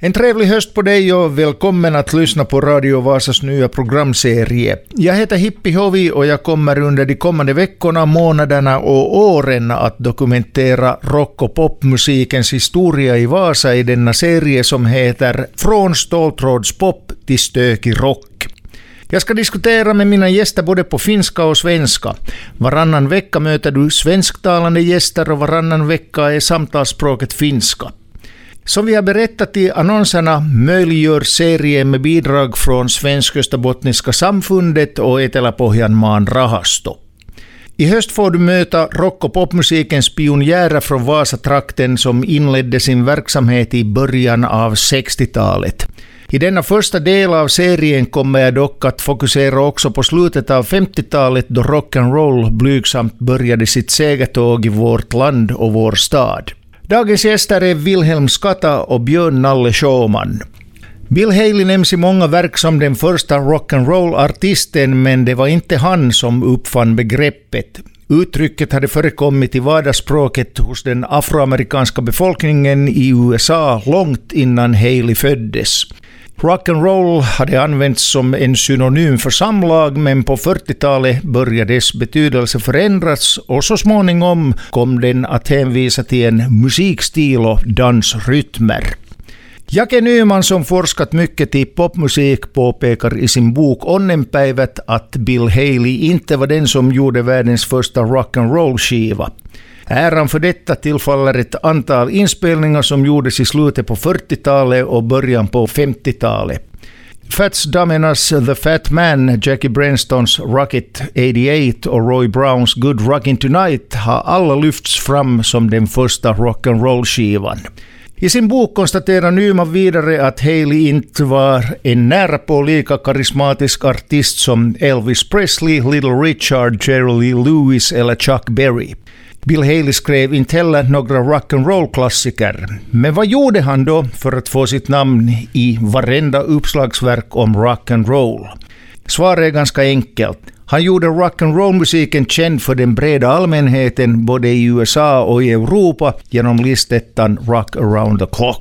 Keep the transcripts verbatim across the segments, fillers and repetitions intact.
En trevlig höst på dig och välkommen att lyssna på Radio Vasas nya programserie. Jag heter Hippi Hovi och jag kommer under de kommande veckorna, månaderna och åren att dokumentera rock- och popmusikens historia i Vasa i denna serie som heter Från ståltrådspop till stökig rock. Jag ska diskutera med mina gäster både på finska och svenska. Varannan vecka möter du svensktalande gäster och varannan vecka är samtalsspråket finska. Som vi har berättat i annonserna möjliggör serien med bidrag från Svensk-Österbottniska samfundet och Eteläpohjanmaan rahasto. I höst får du möta rock- och popmusikens pionjärer från Vasatrakten som inledde sin verksamhet i början av sextiotalet. I denna första del av serien kommer jag dock att fokusera också på slutet av femtiotalet då rock'n'roll blygsamt började sitt segertåg i vårt land och vår stad. Dagens gäster är Wilhelm Skatta och Björn Nalle Sjöman. Bill Haley nämns i många verk som den första rock'n'roll-artisten, men det var inte han som uppfann begreppet. Uttrycket hade förekommit i vardagsspråket hos den afroamerikanska befolkningen i U S A långt innan Haley föddes. Rock'n'roll hade använts som en synonym för samlag, men på fyrtiotalet började dess betydelse förändras och så småningom kom den att hänvisa till en musikstil och dansrytmer. Jake Nyman, som forskat mycket i popmusik, påpekar i sin bok Onnenpäivät att Bill Haley inte var den som gjorde världens första rock'n'roll-skiva. Äran för detta tillfaller ett antal inspelningar som gjordes i slutet på fyrtiotalet och början på femtiotalet. Fats Dominas The Fat Man, Jackie Brenston's Rocket åttioåtta och Roy Browns Good Rockin' Tonight har alla lyfts fram som den första rock'n'roll-skivan. I sin bok konstaterar Nyman vidare att Haley inte var en nära på lika karismatisk artist som Elvis Presley, Little Richard, Jerry Lee Lewis eller Chuck Berry. Bill Haley skrev inte heller några rock'n'roll-klassiker. Men vad gjorde han då för att få sitt namn i varenda uppslagsverk om rock'n'roll? Svaret är ganska enkelt. Han gjorde rock'n'roll-musiken känd för den breda allmänheten både i U S A och i Europa genom listettan Rock Around the Clock.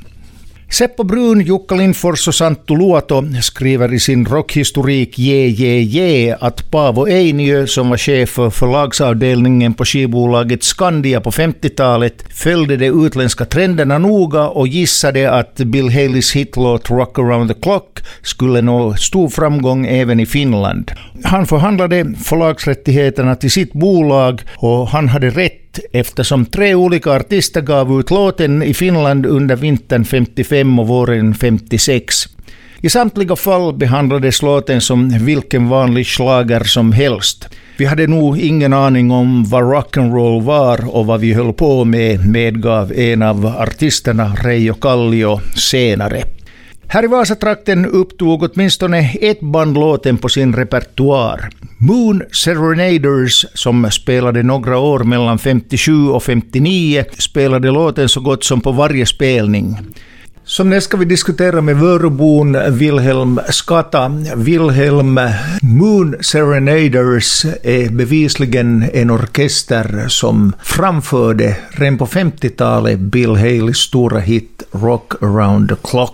Seppo Brun, Jukka Lindfors och Santtu Luoto skriver i sin rockhistorik Je, Je, Je att Paavo Einiö, som var chef för förlagsavdelningen på skivbolaget Skandia på femtiotalet, följde de utländska trenderna noga och gissade att Bill Haleys hitlåt Rock Around the Clock skulle nå stor framgång även i Finland. Han förhandlade förlagsrättigheterna till sitt bolag och han hade rätt eftersom tre olika artister gav ut låten i Finland under vintern femtiofem och våren femtiosex. I samtliga fall behandlades låten som vilken vanlig schlager som helst. Vi hade nog ingen aning om vad rock'n'roll var och vad vi höll på med, medgav en av artisterna Reijo Kallio senare. Här i Vasatrakten upptog åtminstone ett band låten på sin repertoar. Moon Serenaders, som spelade några år mellan femtiosju och femtionio, spelade låten så gott som på varje spelning. Som nästa ska vi diskutera med Vörobon Wilhelm Skatta. Wilhelm, Moon Serenaders är bevisligen en orkester som framförde redan på femtiotalet Bill Haleys stora hit Rock Around the Clock.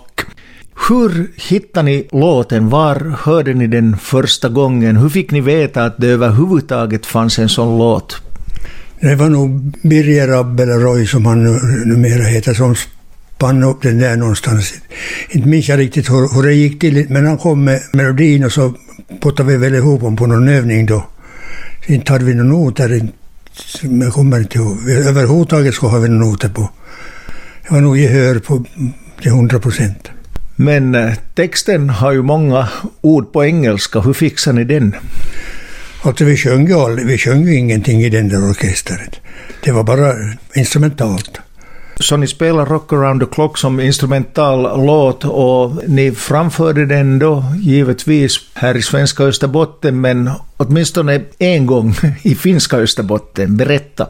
Hur hittade ni låten? Var hörde ni den första gången? Hur fick ni veta att det överhuvudtaget fanns en sån låt? Det var nog Birger Abel-Roy, som han numera heter, som spann upp den där någonstans. Inte minns jag riktigt hur, hur det gick till, men han kom med melodin och så puttade vi väl ihop om på någon övning då. Så inte hade vi någon noter, jag kommer inte ihåg. Överhuvudtaget så har vi någon noter på. Det var nog gehör på till hundra procent. Men texten har ju många ord på engelska. Hur fixar ni den? Alltså vi sjöng ju aldrig, vi sjöng ju ingenting i den där orkestret. Det var bara instrumentalt. Så ni spelar Rock Around the Clock som instrumental låt och ni framförde den då givetvis här i svenska Österbotten, men åtminstone en gång i finska Österbotten. Berätta.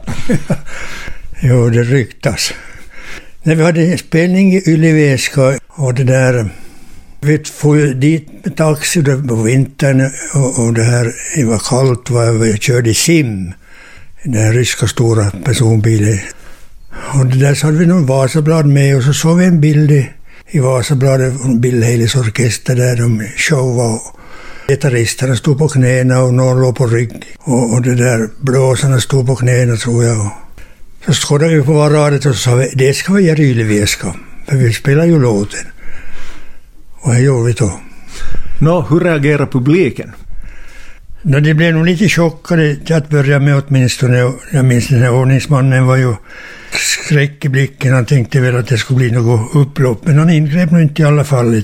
Jo, det ryktas. När vi hade en spelning i Yliveska och det där, vi får dit med taxi på vintern och, och det här, det var kallt, vi körde sim, den ryska stora personbilen. Och det där så hade vi någon Vasablad med och så såg vi en bild i i Vasabladet, Bill Haleys orkester där de showade. Och gitarristerna stod på knäna och någon låg på rygg. Och, och det där blåsarna stod på knäna, tror jag. Och så skådade vi på varandra och sa vi, det ska vara Järylivieska. För vi spelar ju låten. Och det gjorde vi då. Nå, hur reagerar publiken? Nå, det blev nog lite chockade till att börja med åtminstone. Jag minns den här ordningsmannen var ju skräck i blicken. Han tänkte väl att det skulle bli något upplopp. Men han ingrep nog inte i alla fall.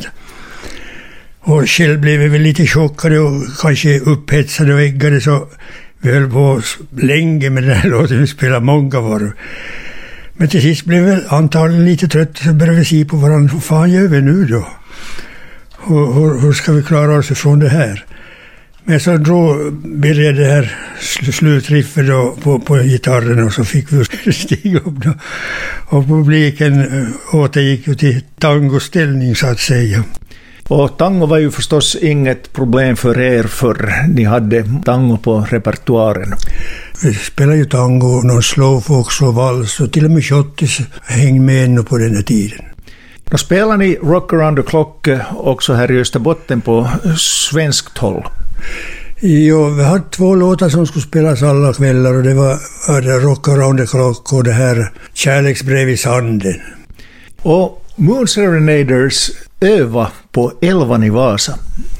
Och själv blev vi väl lite chockade och kanske upphetsade och äggade, så vi höll på länge med den här låten. Vi spelade många varv. Men till sist blev vi antagligen lite trött, så började vi se på varandra. Vad fan gör vi nu då? Hur, hur, hur ska vi klara oss ifrån det här? Men så då började det här slutriffet då på, på gitarren, och så fick vi stiga upp då. Och publiken återgick ju till tangoställning, så att säga. Och tango var ju förstås inget problem för er, för ni hade tango på repertoaren. Vi spelade ju tango, någon slowfox och vals och till och med shottis hängde med ännu på den här tiden. Då spelar ni Rock Around the Clock också här i Österbotten på svenskt håll. Jo, vi hade två låtar som skulle spelas alla kvällar, och det var, var det Rock Around the Clock och det här Kärleksbrev i sanden. Och Moon Serenaders öva på Elvan i Vasa.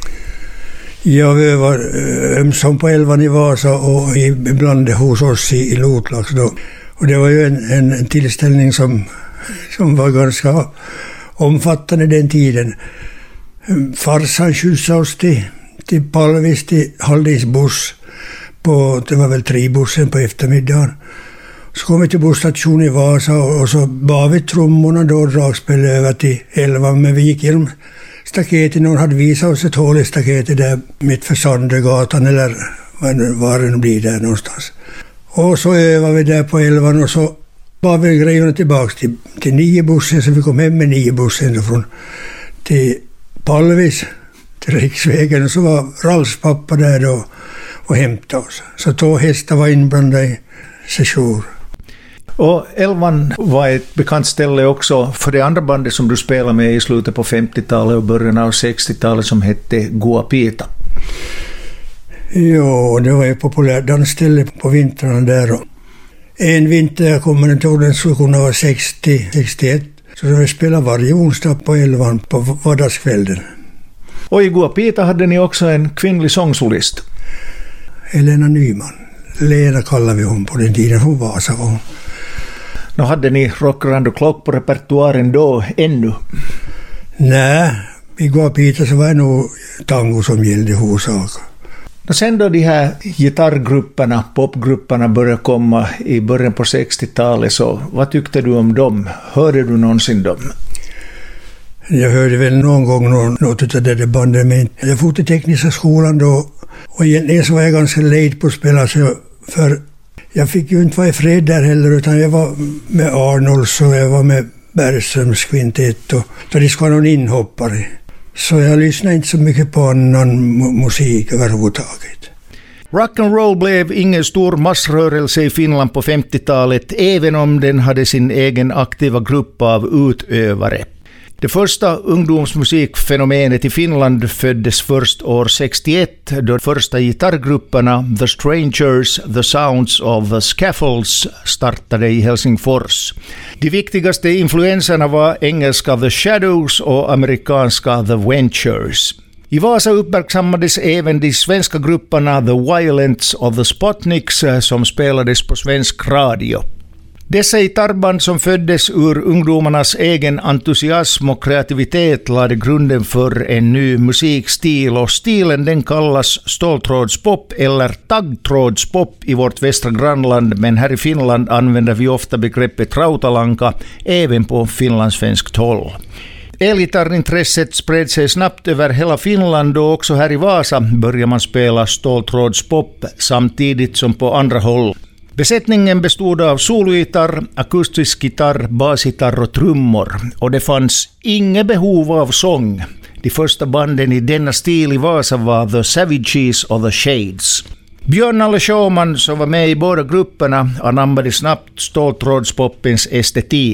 Ja, vi övar ömsom på Elvan i Vasa och ibland hos oss i, i Lotlax då. Och det var ju en, en, en tillställning som, som var ganska omfattande den tiden. Farsan skjutsade oss till, till Palvis, till Halldins buss. På, det var väl tribussen på eftermiddagen. Så kom vi till busstationen i Vasa och, och så bar vi trummorna då, dragspel över till Elvan. Men vi gick genom staketet, någon hade visat oss ett hål i staketet där mitt för Sandregatan, eller var det nu blir där någonstans. Och så övade vi där på Elvan, och så bar vi grejerna tillbaka till, till nio bussen, så vi kom hem med nio bussen från till Palvis, till riksvägen, och så var Ralfs pappa där då och hämtade oss. Så två hästar var inblandade i session. Och Elvan var ett bekant ställe också för det andra bandet som du spelade med i slutet på femtiotalet och början av sextiotalet, som hette Guapita. Jo, det var ett populärt dansställe på vintrarna där. Och en vinter, jag kommer inte ihåg, den skulle kunna vara sextio sextioett. Så vi spelade varje onsdag på Elvan på vardagskvällen. Och i Guapita hade ni också en kvinnlig sångsolist. Helena Nyman. Lena kallade vi hon på den tiden, hon var så hon. Nå, hade ni Rock Around the Clock på repertoaren då ännu? Nej, i Guapita så var det nog tango som gällde huvudsak. Och sen då de här gitarrgrupperna, popgrupperna började komma i början på sextiotalet, så vad tyckte du om dem? Hörde du någonsin dem? Jag hörde väl någon gång något, något av det där bandet, men jag for till tekniska skolan då, och egentligen så var jag ganska lejd på att spela, så för jag fick ju inte vara i fred där heller, utan jag var med Arnolds och jag var med Bergströms kvintett, och då det skulle vara någon inhoppare. Så jag lyssnade inte så mycket på annan musik överhuvudtaget. Rock'n'roll blev ingen stor massrörelse i Finland på femtiotalet, även om den hade sin egen aktiva grupp av utövare. Det första ungdomsmusikfenomenet i Finland föddes först år sextioett, då första gitarrgrupperna The Strangers, The Sounds of the Scaffolds startade i Helsingfors. De viktigaste influenserna var engelska The Shadows och amerikanska The Ventures. I Vasa uppmärksammades även de svenska grupperna The Violents och The Spotniks som spelades på svensk radio. Dessa gitarrband som föddes ur ungdomarnas egen entusiasm och kreativitet lade grunden för en ny musikstil, och stilen den kallas ståltrådspop eller taggtrådspop i vårt västra grannland, men här i Finland använder vi ofta begreppet rautalanka även på finlandssvenskt håll. Elgitarrintresset spred sig snabbt över hela Finland, och också här i Vasa börjar man spela ståltrådspop samtidigt som på andra håll. Besättningen bestod av sologitarr, akustisk gitarr, basgitarr och trummor, och det fanns inget behov av sång. De första banden i denna stil i Vasa var The Savages och The Shades. Björn Alle Sjöman, som var med i båda grupperna, anammade snabbt ståltrådspoppens estetik.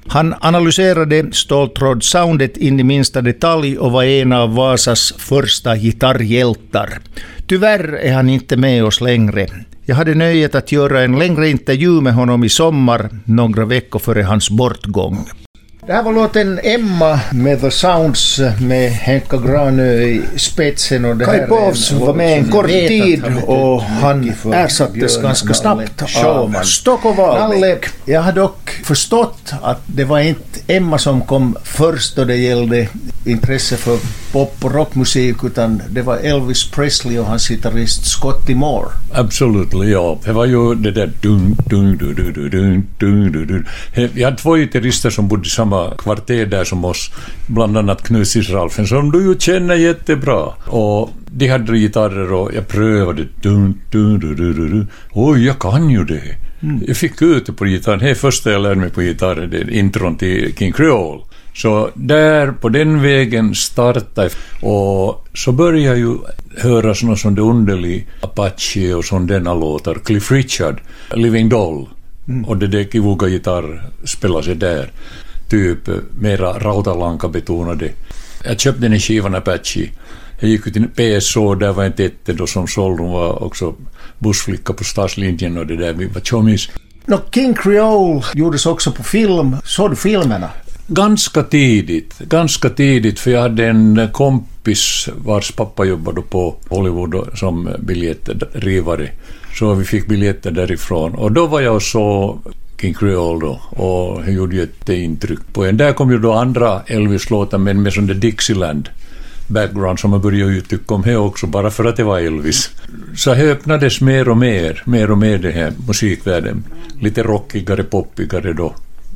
Han analyserade ståltrådssoundet in i minsta detalj och var en av Vasas första gitarrhjältar. Tyvärr är han inte med oss längre. Jag hade nöjet att göra en längre intervju med honom i sommar, några veckor före hans bortgång. Det här var låten Emma med The Sounds med Henka Granö i spetsen. Och det Kai Povs var med en kort tid och han ersattes ganska snabbt av Stocko Wahlbeck. Jag har dock förstått att det var inte Emma som kom först då det gällde intresse för pop- och rockmusik, utan det var Elvis Presley och hans gitarrist Scotty Moore. Absolut, ja. Det var ju det där dun, dun, dun, dun, dun, dun, dun. Jag hade två gitarrister som bodde i samma kvarter där som oss, bland annat Knut Israelfen, som du ju känner jättebra. Och de hade gitarrer och jag prövade dun, dun, dun, dun, dun. Oj, jag kan ju det. Mm. Jag fick ut det på gitarren. Det är första jag lärde mig på gitarren, det är intron till King Creole. Så där på den vägen startade och så började jag ju höra såna som det underlig Apache och sån denna låtar, Cliff Richard, Living Doll, mm. och det där kivuga gitarr spelar sig där, typ mera rautalanka betonade. Jag köpte den i skivan Apache. Jag gick till P S O, där var en tätte då som sålde, hon var också bussflicka på stadslinjen och det där, vi var tjommis. No, King Creole gjordes också på film. Såg du filmerna? Ganska tidigt, ganska tidigt, för jag hade en kompis vars pappa jobbade på Hollywood som biljettrivare, så vi fick biljetter därifrån och då var jag och så King Creole då, och jag gjorde ett intryck på en. Där kom ju då andra Elvis-låtar, men med sån där Dixieland background som man började ju tycka om här också, bara för att det var Elvis. Så här öppnades mer och mer, mer och mer det här musikvärlden, lite rockigare, poppigare då.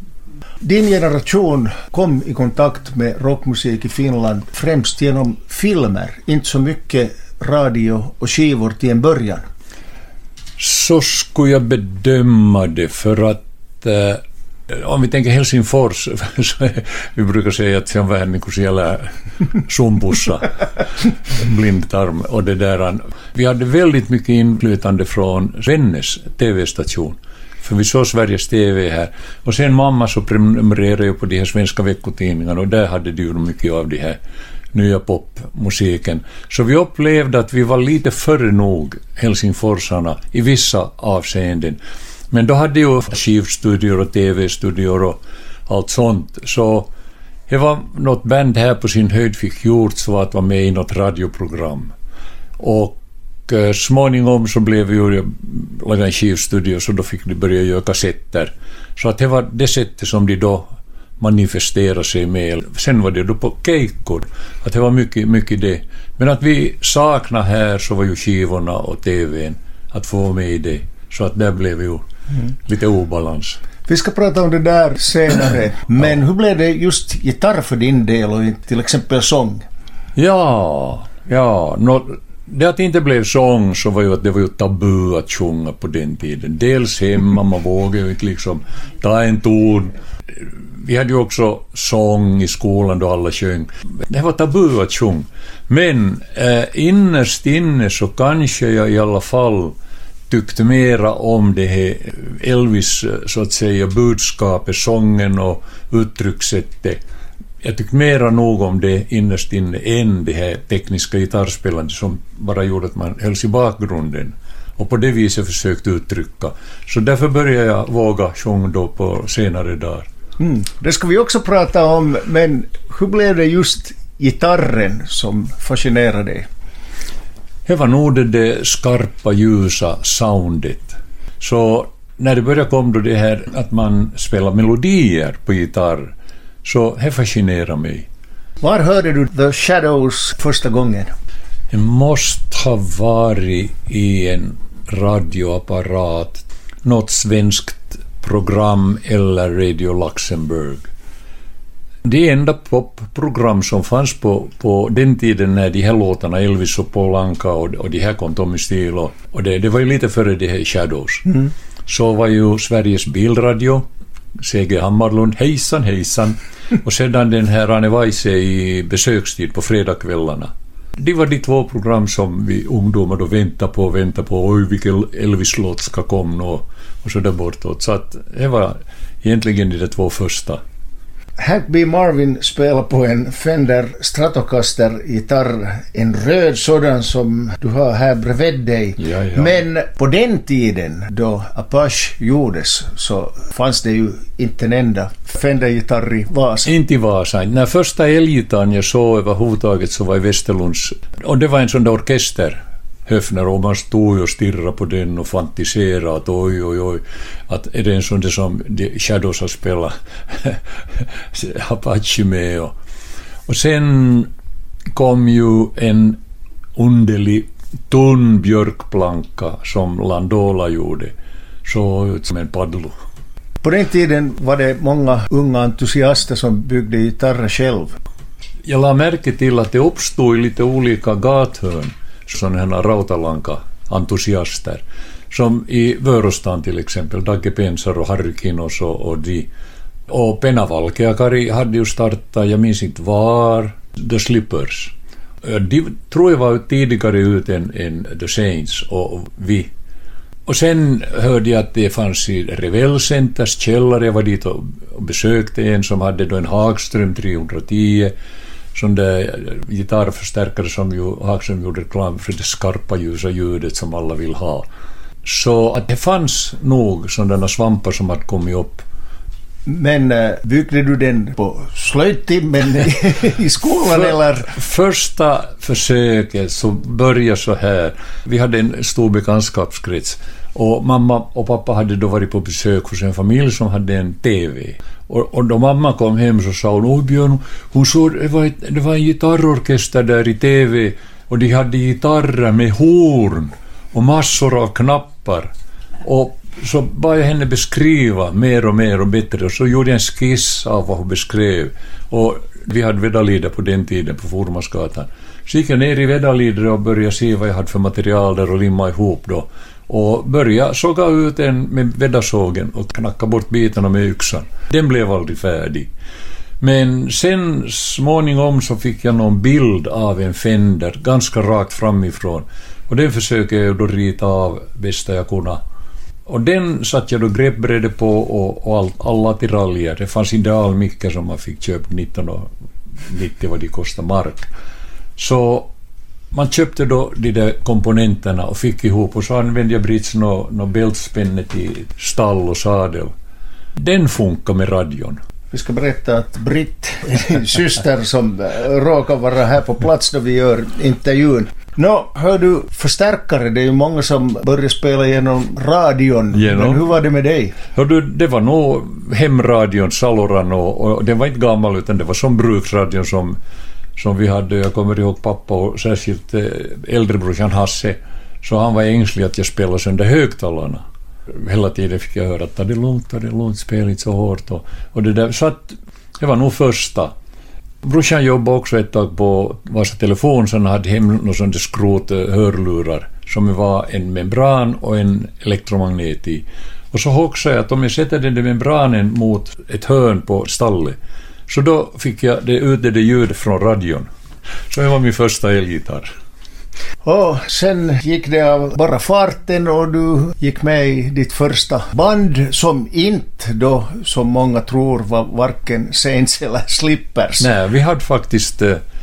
Din generation kom i kontakt med rockmusik i Finland främst genom filmer, inte så mycket radio och skivor till en början. Så skulle jag bedöma det, för att eh, om vi tänker Helsingfors, så vi brukar säga att sen var här mycket siellä sumpussa, blindtarm och det där. Vi hade väldigt mycket inflytande från Rennes tv-station. För vi såg Sveriges T V här. Och sen mamma så prenumererade ju på de här svenska veckotidningarna och där hade det ju mycket av det här nya popmusiken. Så vi upplevde att vi var lite före nog helsingforsarna i vissa avseenden. Men då hade ju skivstudior och tv-studior och allt sånt. Så det var något band här på sin höjd fick gjort så att vara med i något radioprogram. Och småningom så blev vi ju laga en skivstudio, så då fick de börja göra kassetter. Så att det var det sättet som de då manifesterade sig med. Sen var det då på keikkor, att det var mycket, mycket det. Men att vi saknar här så var ju skivorna och tvn att få med i det. Så att där blev ju mm. lite obalans. Vi ska prata om det där senare. Men hur blev det just gitarr för din del och till exempel sång? Ja, ja, no, det att det inte blev sång så var ju att det var ju tabu att sjunga på den tiden. Dels hemma, man vågade ju inte liksom ta en ton. Vi hade ju också sång i skolan då alla sjöng. Det var tabu att sjunga. Men äh, innerst inne så kanske jag i alla fall tyckte mera om det här Elvis, så att säga, budskapet, sången och uttryckssättet. Jag tyckte mera nog om det innerst inne än det här tekniska gitarrspelandet som bara gjorde att man hölls i bakgrunden och på det viset försökte uttrycka. Så därför började jag våga sjunga då på senare dagar. Mm. Det ska vi också prata om, men hur blev det just gitarren som fascinerade dig? Det var nog det, det skarpa, ljusa soundet. Så när det började komma då det här att man spelar melodier på gitarr, så det fascinerar mig. Var hörde du The Shadows första gången? Det måste ha varit i en radioapparat, något svenskt program eller Radio Luxemburg. Det enda popprogram som fanns på, på den tiden när de här låtarna, Elvis och Paul Anka och, och de här kom Tommy Steele och, och det, det var ju lite före de här Shadows. Mm. Så var ju Sveriges bilradio, C G Hammarlund, hejsan hejsan, och sedan den här Arne Weise i besökstid på fredagskvällarna. Det var de två program som vi ungdomar då väntade på och väntade på, oj vilken Elvis-låt ska komma och, och så där bortåt. Så att det var egentligen de två första. Hank B. Marvin spelar på en Fender Stratocaster-gitarr, en röd sådan som du har här bredvid dig. Ja, ja. Men på den tiden då Apache gjordes så fanns det ju inte en enda Fender-gitarr i Vasa. Inte i Vasa. När första elgitarren jag såg överhuvudtaget så var i Västerlunds. Och det var en sån där orkester. Höfner, och man stod och stirrade på den och fantiserade att oj, oj, oj, att är det en sån där som Shadows har spelat Apache med. Och, och sen kom ju en underlig tunn björkplanka som Landola gjorde, så ut som en paddlo. På den tiden var det många unga entusiaster som byggde gitarrer själv. Jag la märke till att det uppstod i lite olika gathörn sådana här rautalanka-entusiaster. Som i Vörostan till exempel, Dagge Pensar och Harry Kinos och, och de. Och Penavalkeakari hade ju startat, jag minns inte var, The Slippers. De tror jag var tidigare ut än, än The Saints och, och vi. Och sen hörde jag att det fanns i Revell Centers källare. Jag var dit och, och besökte en som hade då en Hagström trehundratio. Sån där gitarrförstärkare som ju Hagström gjorde reklam för det skarpa ljusa ljudet som alla vill ha. Så att det fanns nog sådana svampar som hade kommit upp. Men äh, byggde du den på slöjdtimmen i skolan för, eller? Första försöket så började så här. Vi hade en stor bekantskapskrets och mamma och pappa hade då varit på besök hos en familj som hade en tv. Och, och då mamma kom hem så sa hon, oj Björn, hon såg, det var, ett, det var en gitarrorkester där i tv och de hade gitarrer med horn och massor av knappar. Och så bad jag henne beskriva mer och mer och bättre och så gjorde jag en skiss av vad hon beskrev. Och vi hade Vedalida på den tiden på Formasgatan. Så gick jag ner i Vedalida och började se vad jag hade för material där och limma ihop då. Och började såga ut en med vedasågen och knacka bort bitarna med yxan. Den blev aldrig färdig. Men sen småningom så fick jag någon bild av en Fender ganska rakt framifrån. Och den försöker jag då rita av bästa jag kunde. Och den satt jag då greppbredde på och, och all, alla attiraljer. Det fanns idealmickar som man fick köpa nittonhundranittio vad de kostade mark. Så man köpte då de där komponenterna och fick ihop och så använde jag Brits nå no, no bältspännet i stall och sadel. Den funkar med radion. Vi ska berätta att Britt är syster som råkar vara här på plats då vi gör intervjun. Nå, hör du, förstärkare, det är ju många som börjar spela genom radion. Genom. Men hur var det med dig? Hör du, det var nog hemradion, Saloran och, och det var inte gammal utan det var som bruksradion som som vi hade. Jag kommer ihåg pappa och särskilt äldrebrorsan Hasse, så han var ängslig att jag spelade sönder högtalarna. Hela tiden fick jag höra att det är lugnt, det är lugnt, spela inte så hårt och, och det där, så att det var nog första. Brorsan jobbade också ett tag på Vasa Telefon, så han hade hem någon sån där skrot hörlurar som var en membran och en elektromagnet i. Och så hoxade jag att om jag sätter den där membranen mot ett hörn på stallet, så då fick jag det ut det ljud från radion. Så det var min första elgitarr. Och sen gick det av bara farten och du gick med i ditt första band som inte då, som många tror, var varken Saints eller Slippers. Nej, vi hade faktiskt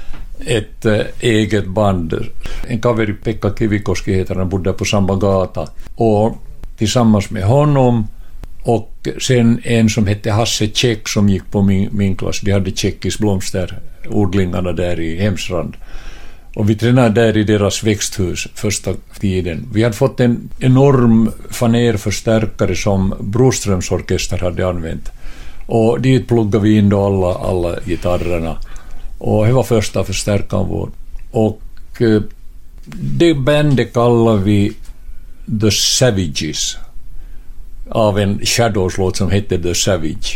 ett eget band. En kaveri, Pekka Kivikoski heter han, bodde på samma gata. Och tillsammans med honom och sen en som hette Hasse Tjeck som gick på min, min klass. De hade tjeckis blomsterodlingarna där i Hemsrand. Och vi tränade där i deras växthus första tiden. Vi hade fått en enorm fanerförstärkare som Broströms orkester hade använt. Och dit pluggade vi in då alla, alla gitarrerna. Och det var första förstärkaren vår. Och eh, det bandet kallar vi The Savages. Av en Shadows-låt som hette The Savage.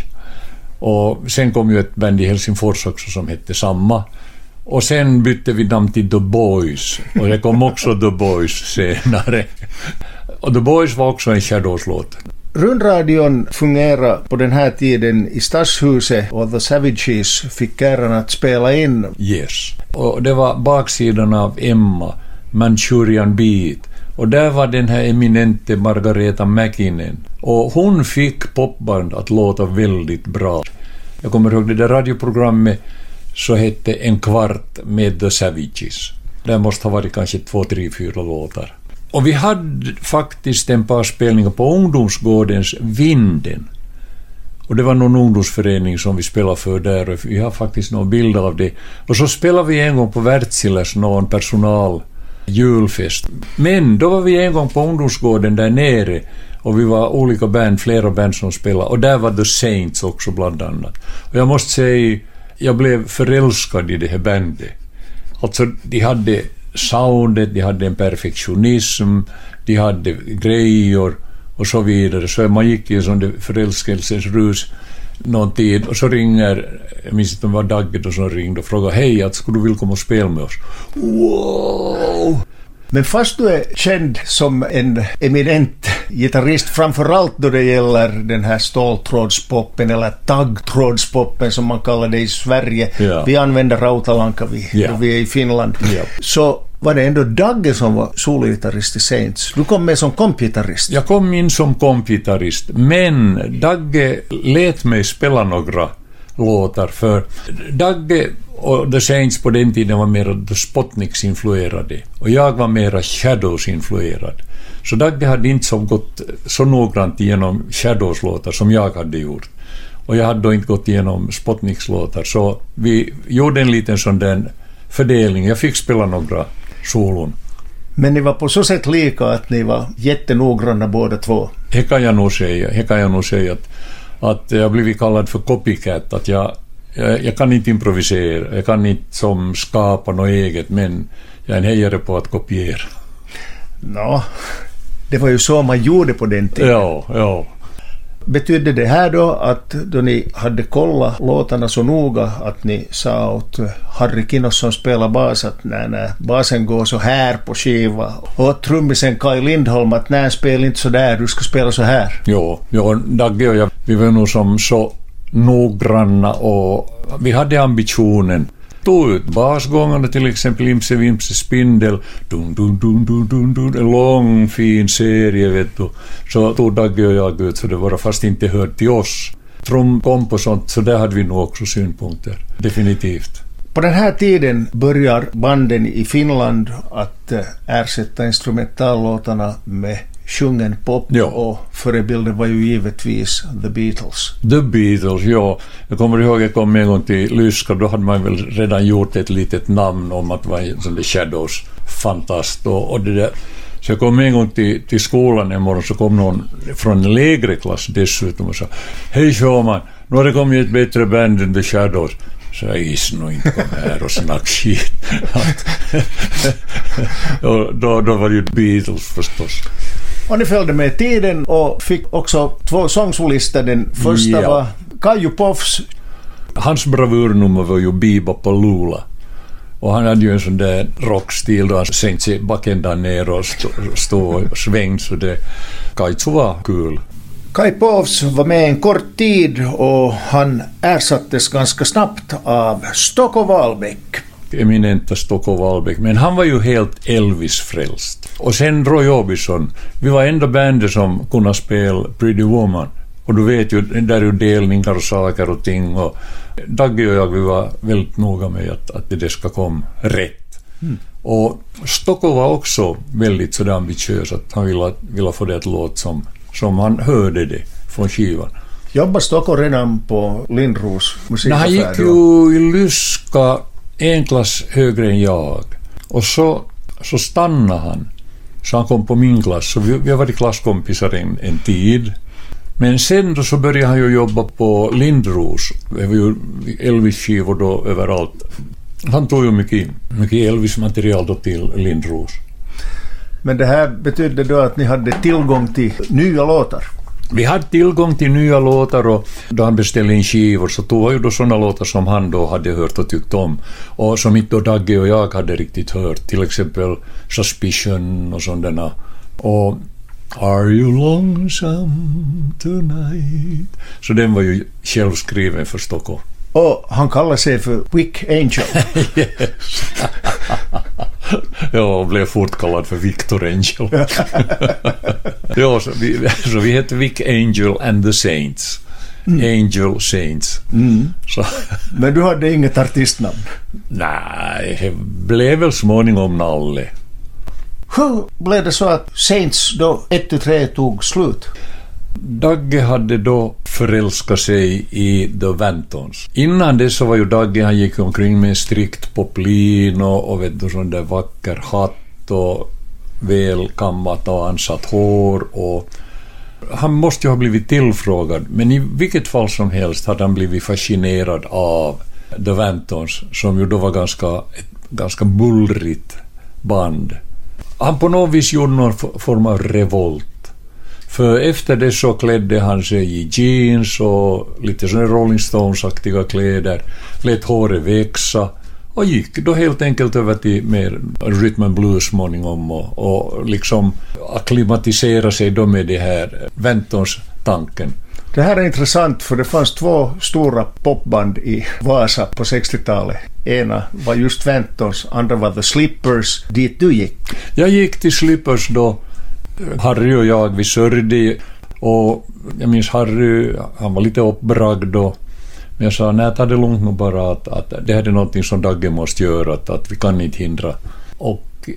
Och sen kom ju ett band i Helsingfors också som hette samma. Och sen bytte vi namn till The Boys. Och det kom också The Boys senare. Och The Boys var också en Shadows-låt. Rundradion fungerade på den här tiden i Stadshuset och The Savages fick äran att spela in. Yes. Och det var baksidan av Emma, Manchurian Beat. Och där var den här eminente Margareta Mäkinen. Och hon fick popband att låta väldigt bra. Jag kommer ihåg det där radioprogrammet så hette En kvart med The Savages. Det måste ha varit kanske två, tre, fyra låtar. Och vi hade faktiskt en par spelningar på ungdomsgårdens Vinden. Och det var någon ungdomsförening som vi spelade för där. Och vi har faktiskt någon bild av det. Och så spelade vi en gång på Wärtsiläs någon personal julfest. Men då var vi en gång på ungdomsgården där nere. Och vi var olika band, flera band som spelade. Och där var The Saints också bland annat. Och jag måste säga, jag blev förälskad i det här bandet. Alltså, de hade soundet, de hade en perfektionism, de hade grejer och så vidare. Så man gick i en sån förälskelsens rus någon tid och så ringer, jag minns inte om det var Dagge då som ringde och frågade hej, att skulle du vilja komma och spela med oss? Wow! Men fast du är känd som en eminent gitarrist, framförallt då det gäller den här ståltrådspoppen eller taggtrådspoppen som man kallar det i Sverige. Ja. Vi använder rautalanka vi, ja. då vi är i Finland. Ja. Så var det ändå Dagge som var sologitarrist i Saints. Du kom med som kompgitarrist. Jag kom in som kompgitarrist, men Dagge lät mig spela några låtar för Dagge och The Saints på den tiden var mer The Spotniks-influerade och jag var mera Shadows-influerad. Så Dagge hade inte så gått så noggrant igenom Shadows-låtar som jag hade gjort. Och jag hade då inte gått igenom Spotniks-låtar, så vi gjorde en liten sån där fördelning. Jag fick spela några solon. Men ni var på så sätt lika att ni var jättenoggranna båda två. Det kan jag nog säga. Det kan jag nog säga att, att jag blivit kallad för copycat. Att jag, jag, jag kan inte improvisera. Jag kan inte som skapa något eget, men jag är en hejare på att kopiera. Nå, det var ju så man gjorde på den tiden. Ja, ja. Betydde det här då att då ni hade kollat låtarna så noga att ni sa åt Harry Kinnos som spelar bas att nej, nej, basen går så här på skiva och trummisen Kai Lindholm att nej, spela inte så där, du ska spela så här. Jo, jo Dagge och jag, vi var nog som så noggranna och vi hade ambitionen. Tog ut basgångarna till exempel Imse Vimse Spindel, dun, dun, dun, dun, dun, dun, en lång fin serie, vet du. Så tog Dagge och jag ut, för det var fast inte hört till oss. Trumkomp och sånt, så där hade vi nog också synpunkter, definitivt. På den här tiden börjar banden i Finland att ersätta instrumentallåtarna med sjungen pop, ja. Och förebilden var ju givetvis The Beatles. The Beatles, ja. Jag kommer ihåg att jag kom en gång till Lyska, då hade man väl redan gjort ett litet namn om att vara en sån där Shadows fantast och, och det där. Så jag kom en gång till, till skolan en morgon, så kom någon från en lägre klass dessutom och sa hej Sjöman, nu har det kommit ett bättre band än The Shadows. Så jag gissar nog inte kom här och snack skit. och då, då var det ju Beatles förstås. Och ni följde med tiden och fick också två sångsolister. Den första ja. var Kaiju Puffs. Hans bravurnummer var ju Bebop-A-Lula. Och han hade ju en sån där rockstil då han sänkte sig bakända ner och stod stå och svängde, så det Kaiju var kul. Kai Puffs var med en kort tid och han ersattes ganska snabbt av Stocko Wahlbeck. Eminenta Stocko Wahlbeck, men han var ju helt Elvis-frälst. Och sen Roy Orbison, vi var enda bandet som kunde spela Pretty Woman. Och du vet ju, där är ju delningar och saker och ting. Och Dagge och jag, vi var väldigt noga med att, att det ska komma rätt. Mm. Och Stocko var också väldigt sådär ambitiös att han ville, ville få det att låta som, som han hörde det från skivan. Jobbar Stocko redan på Lindros musikaffär? Han gick ju i Lyska en klass högre än jag. Och så, så stannade han. Så han kom på min klass. Så vi, vi har varit klasskompisar en, en tid. Men sen då så började han ju jobba på Lindros. Det var ju Elvis-skivor då överallt. Han tog ju mycket, mycket Elvis-material då till Lindros. Men det här betydde då att ni hade tillgång till nya låtar? Vi hade tillgång till nya låtar, och då han beställde in skivor så tog han ju då sådana låtar som han då hade hört och tyckt om. Och som inte då Dagge och jag hade riktigt hört. Till exempel Suspicion och sådana. Och Are you lonesome tonight? Så den var ju självskriven för Stocko. Och han kallar sig för Vic Angel. Yes. Ja, och blev fort kallad för Victor Angel. Ja, så vi, så vi hette Vic Angel and the Saints. mm. Angel Saints. Mm. Så. Men du hade inget artistnamn? Nej, det blev väl småningom Nalle. Hur blev det så att Saints då ett till tre tog slut? Dagge hade då förälskat sig i The Vantons. Innan det så var ju Dagge, han gick omkring med strikt poplin och, och vet du, sån där vacker hatt och välkammat och ansatt hår, och han måste ju ha blivit tillfrågad, men i vilket fall som helst hade han blivit fascinerad av The Vantons, som ju då var ganska, ett ganska bullrigt band. Han på något vis gjorde någon form av revolt. För efter det så klädde han sig i jeans och lite sådana Rolling Stones-aktiga kläder, lät håret växa och gick då helt enkelt över till mer rhythm and blues småningom och, och liksom akklimatisera sig då med det här Vantons-tanken. Det här är intressant, för det fanns två stora popband i Vasa på sextiotalet. Ena var just Vantons, andra var The Slippers, dit du gick. Jag gick till Slippers då. Harry och jag, vi sörjde, och jag minns Harry, han var lite uppbragd då. Men jag sa, nej, ta det lugnt nu bara, att, att det här är någonting som Dagge måste göra, att, att vi kan inte hindra. Och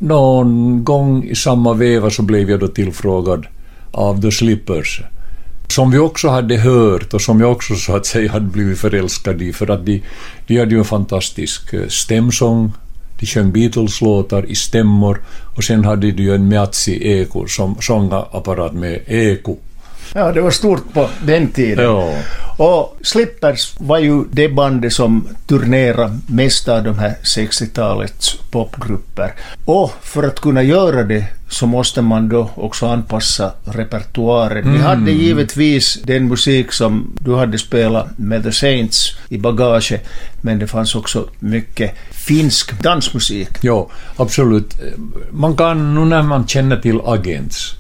någon gång i samma veva så blev jag då tillfrågad av The Slippers, som vi också hade hört och som jag också så att säga hade blivit förälskad i, för att de, de hade ju en fantastisk stämsång. De sjöng Beatles-låtar i stämmor, och sen hade de ju en Meazzi eko som sångapparat med eko. Ja, det var stort på den tiden. Ja. Och Slippers var ju det bandet som turnerade mest av de här sextiotalets popgrupper. Och för att kunna göra det så måste man då också anpassa repertoaren. Mm. Vi hade givetvis den musik som du hade spelat med The Saints i bagage, men det fanns också mycket finsk dansmusik. Ja, absolut. Man kan, nu när man känner till Agents,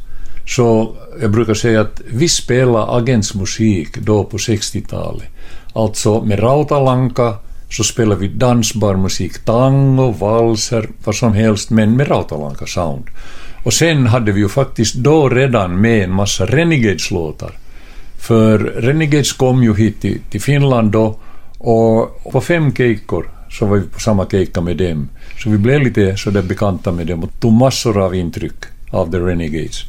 så jag brukar säga att vi spelar agentsmusik då på sextiotalet. Alltså med Rautalanka så spelar vi dansbar musik, tango, valser, vad som helst, men med Rautalanka sound. Och sen hade vi ju faktiskt då redan med en massa Renegades-låtar. För Renegades kom ju hit till, till Finland då, och på fem kejkor så var vi på samma kejka med dem. Så vi blev lite så där bekanta med dem och tog massor av intryck av The Renegades.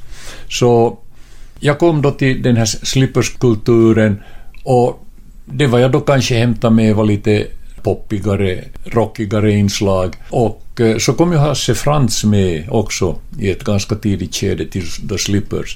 Så jag kom då till den här slipperskulturen, och det var jag då kanske hämtade med var lite poppigare, rockigare inslag, och så kom ju Hasse Frans med också i ett ganska tidigt skede till The Slippers,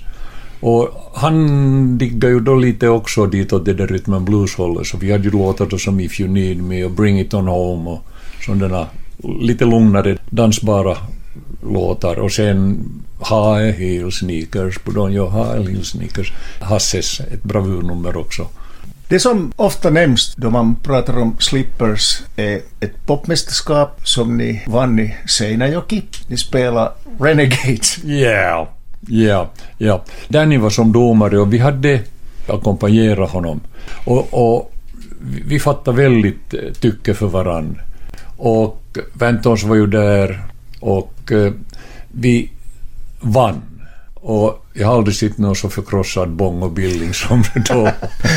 och han diggade ju då lite också dit åt det där rhythm and blues-hållet, så vi hade ju låtar då som If You Need Me och Bring It On Home och sådana lite lugnare dansbara låtar, och sen High Heel Sneakers på Don Jo High Heel Sneakers, Hasses ett bravurnummer också. Det som ofta nämns då man pratar om Slippers är ett popmästerskap som ni vann i Seinäjoki. Ni spelar Renegades. Ja, yeah, ja, yeah, ja. Yeah. Danny var som domare och vi hade ackompanjerat honom. Och, och vi fattade väldigt tycke för varann. Och Vantons var ju där, och eh, vi vann. Och jag har aldrig sett någon så förkrossad Bong och Billing som då.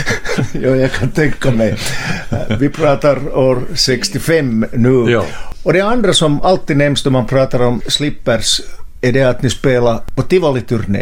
Ja, jag kan tänka mig. Vi pratar år sextiofem nu. Ja. Och det andra som alltid nämns då man pratar om Slippers är det att ni spelar på Tivoli-turné.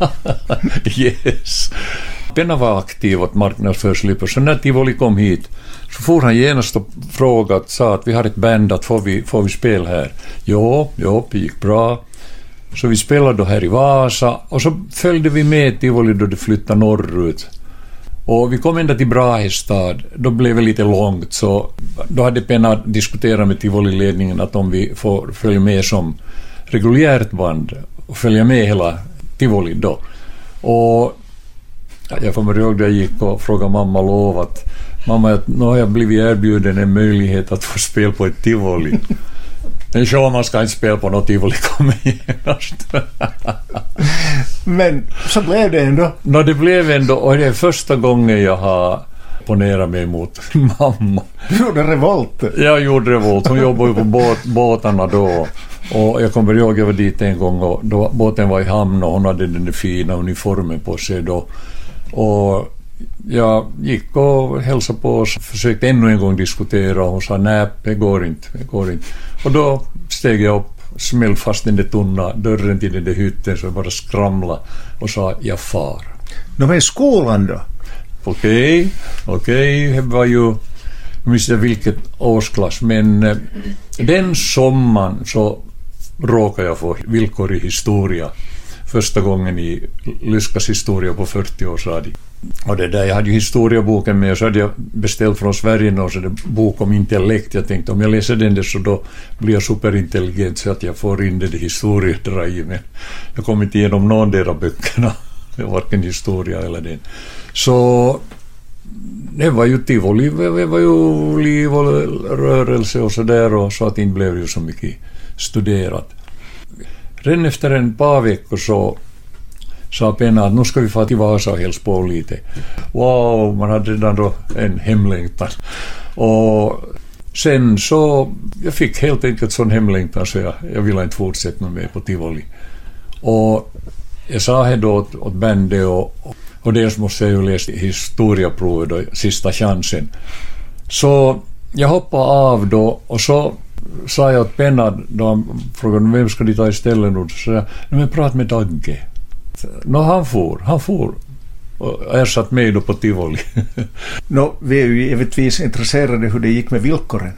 Yes. Penna var aktiv åt marknadsför Slippers. Så när Tivoli kom hit så får han genast och frågade, sa att vi har ett band, att får vi, får vi spela här? Ja, ja, det gick bra. Så vi spelade då här i Vasa, och så följde vi med Tivoli då det flyttade norrut. Och vi kom ända till Brahestad, då blev det lite långt, så då hade Penna diskuterat med Tivoli-ledningen att om vi får följa med som reguljärt band och följa med hela Tivoli då. Och jag kommer ihåg att jag gick och frågade mamma lov att mamma, att nu har jag blivit erbjuden en möjlighet att få spela på ett Tivoli. Men så man ska inte spela på något Tivoli, kommer genast. Men så blev det ändå. No, det blev ändå, och det är första gången jag har ponerat mig mot mamma. Du gjorde revolt? Jag gjorde revolt. Hon jobbade ju på båt, båtarna då. Och jag kommer ihåg, jag var dit en gång och då, båten var i hamn och hon hade den fina uniformen på sig då. Och jag gick och hälsade på oss, försökte ännu en gång diskutera och hon sa nej, det går inte, det går inte. Och då steg jag upp, smällde fast den där tunna dörren till den där hytten så jag bara skramla och sa jag far. De är skolan då? Okej, okay, okej, okay. Det var ju, jag minns inte vilket årsklass, men eh, den sommaren så råkade jag få villkor i historia. Första gången i Lyskas historia på fyrtio års radio. Och det där, jag hade ju historieboken med och så hade jag beställt från Sverige och så det bok om intellekt. Jag tänkte om jag läser den där så då blir jag superintelligent så att jag får in det i historiedraget. Men jag kom inte igenom någon där av böckerna, varken historia eller den. Så det var ju tivoli, det var ju liv och rörelse och så där och så att det inte blev ju så mycket studerat. Redan efter en par veckor så sa Penna att nu ska vi få till Vasa och hälsa på lite. Wow, man hade redan då en hemlängtan. Och sen så, jag fick helt enkelt sån hemlängtan så jag, jag ville inte fortsätta med på tivoli. Och jag sa här då åt, åt bandet och, och dels måste jag ju läsa historieprovet då, sista chansen. Så jag hoppade av då och så sa jag åt Penna då han frågade vem ska de ta istället nu, så sa jag, men prata med Dagge. Nå, han får, han får och ersatt mig då på tivoli. Nå, vi är ju givetvis intresserade hur det gick med villkoren.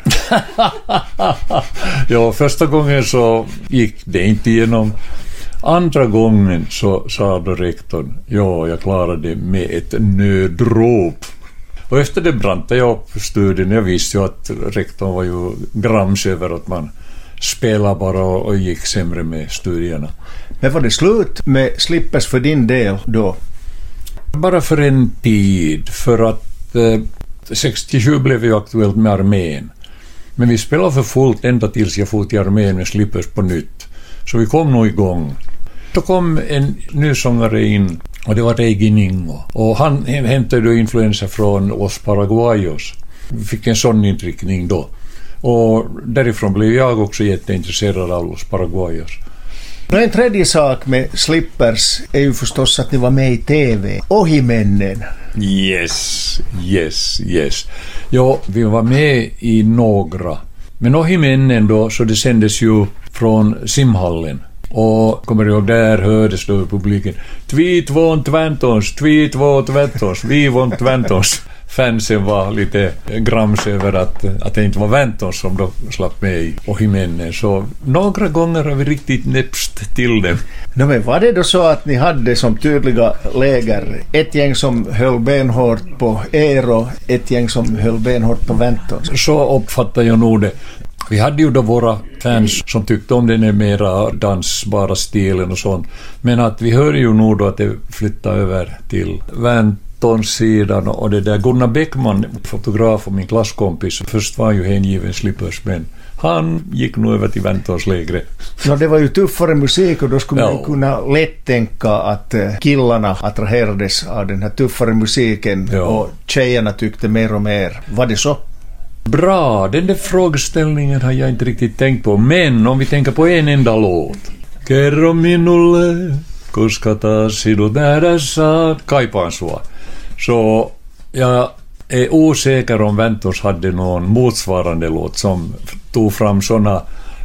Ja, första gången så gick det inte igenom. Andra gången så sa då rektorn, ja, jag klarade det med ett nödrop. Och efter det brantade jag upp studien. Jag visste ju att rektorn var ju grams över att man spelade bara och gick sämre med studierna. Men var det slut med Slippers för din del då? Bara för en tid, för att eh, sextiosju blev ju aktuellt med armén. Men vi spelade för fullt ända tills jag fått i armén med Slippers på nytt. Så vi kom nog igång. Då kom en ny sångare in och det var Reigi Ningo. Och han hämtade då influenser från Los Paraguayos. Vi fick en sån inriktning då. Och därifrån blev jag också jätteintresserad av Los Paraguayos. En tredje sak med Slippers är ju förstås att ni var med i T V. Ohimännen. Yes, yes, yes. Ja, vi var med i några. Men Ohimännen då, så det sändes ju från simhallen. Och kommer jag ihåg, där hördes då i publiken Tweet vont Tventons, tweet vont Tventons, vi vont Tventons. Fansen var lite grams över att, att det inte var Ventons som då slapp med i Ohimännen. Så några gånger har vi riktigt näpst till dem. No, men var det då så att ni hade som tydliga läger ett gäng som höll benhårt på er och ett gäng som höll benhårt på Ventons? Så uppfattar jag nog det. Vi hade ju då våra fans som tyckte om den mera dansbara stilen och sånt. Men att vi hör ju nog då att det flyttade över till Ventons-sidan. Och det där Gunnar Bäckman, fotograf och min klasskompis, först var ju hängiven Slippers, men han gick nog över till Ventons lägre. No, det var ju tuffare musik och då skulle ja. man kunna lätt tänka att killarna attraherades av den här tuffare musiken ja. Och tjejerna tyckte mer och mer. Var det så? Bra, den där frågeställningen har jag inte riktigt tänkt på. Men om vi tänker på en enda låt. Kerro minulle, koska taas sinut nähdä saat. Kaipaan sua. Så jag är osäker om Ventons hade någon motsvarande låt som tog fram såna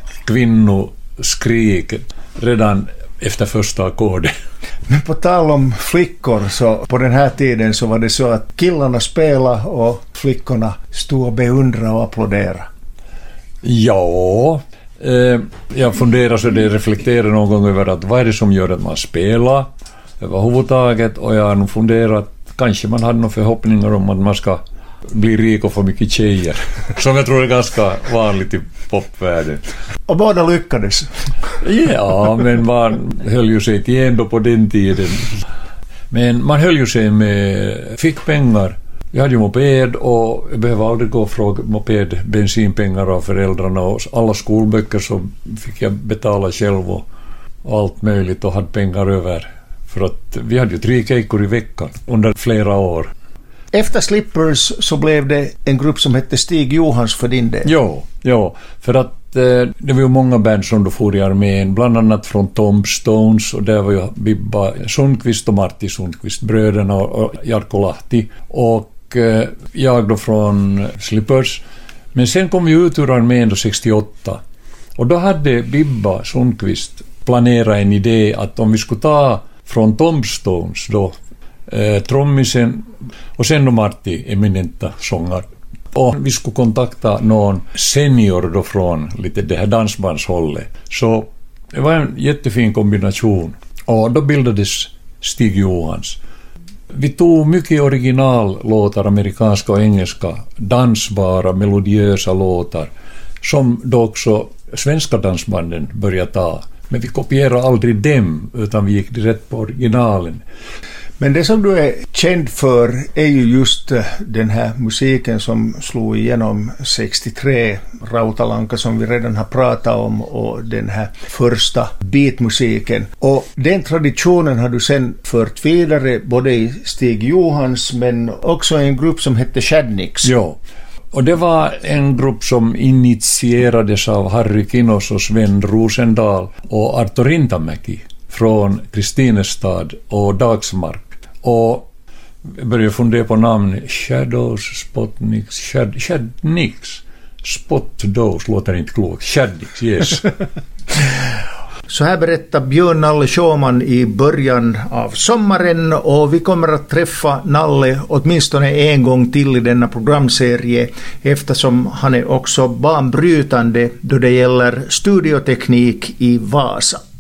kvinnoskrik redan efter första ackordet. Men på tal om flickor, så på den här tiden så var det så att killarna spelade och flickorna stod och beundrade och applåderade. Ja, eh, jag funderar så det reflekterar någon gång över att vad är det som gör att man spelar överhuvudtaget, och jag har nog funderat kanske man hade några förhoppningar om att man ska bli rik och få mycket tjejer, som jag tror är ganska vanligt i popvärlden. Och båda lyckades. Ja, men man höll ju sig till ändå på den tiden. Men man höll ju sig med fickpengar. Jag hade ju moped och jag behövde aldrig gå och fråga moped bensinpengar av föräldrarna, och alla skolböcker så fick jag betala själv och allt möjligt och hade pengar över. För att vi hade ju tre kejkor i veckan under flera år. Efter Slippers så blev det en grupp som hette Stig Johans för din del. Ja, ja, för att eh, det var ju många band som då for i armén, bland annat från Tombstones, och där var ju Bibba Sundqvist och Martti Sundqvist, bröderna och, och Jarkko Lahti, och eh, jag då från Slippers. Men sen kom vi ut ur armén då sextioåtta, och då hade Bibba Sundqvist planerat en idé att om vi skulle ta från Tombstones då eh, trommisen och sen då Martti, eminenta sångare, och vi skulle kontakta någon senior då från lite det här dansbandshållet. Så det var en jättefin kombination, och då bildades Stig Johans. Vi tog mycket originallåtar, amerikanska och engelska, dansbara, melodiösa låtar, som då också svenska dansbanden började ta. Men vi kopierade aldrig dem, utan vi gick direkt på originalen. Men det som du är känd för är ju just den här musiken som slog igenom sextiotre, Rautalanka som vi redan har pratat om, och den här första beatmusiken. Och den traditionen har du sen fört vidare både i Stig Johans men också i en grupp som hette Shadnix. Ja, och det var en grupp som initierades av Harry Kinnos och Sven Rosendal och Arto Rintamäki från Kristinestad och Dagsmark. Och jag började fundera på namn. Shadows, Spotnix, Shad, Shadnix. Spotdos låter inte klokt. Shadnix, yes. Så här berättar Björn Nalle Sjöman i början av sommaren, och vi kommer att träffa Nalle åtminstone en gång till i denna programserie, eftersom han är också banbrytande då det gäller studioteknik i Vasa.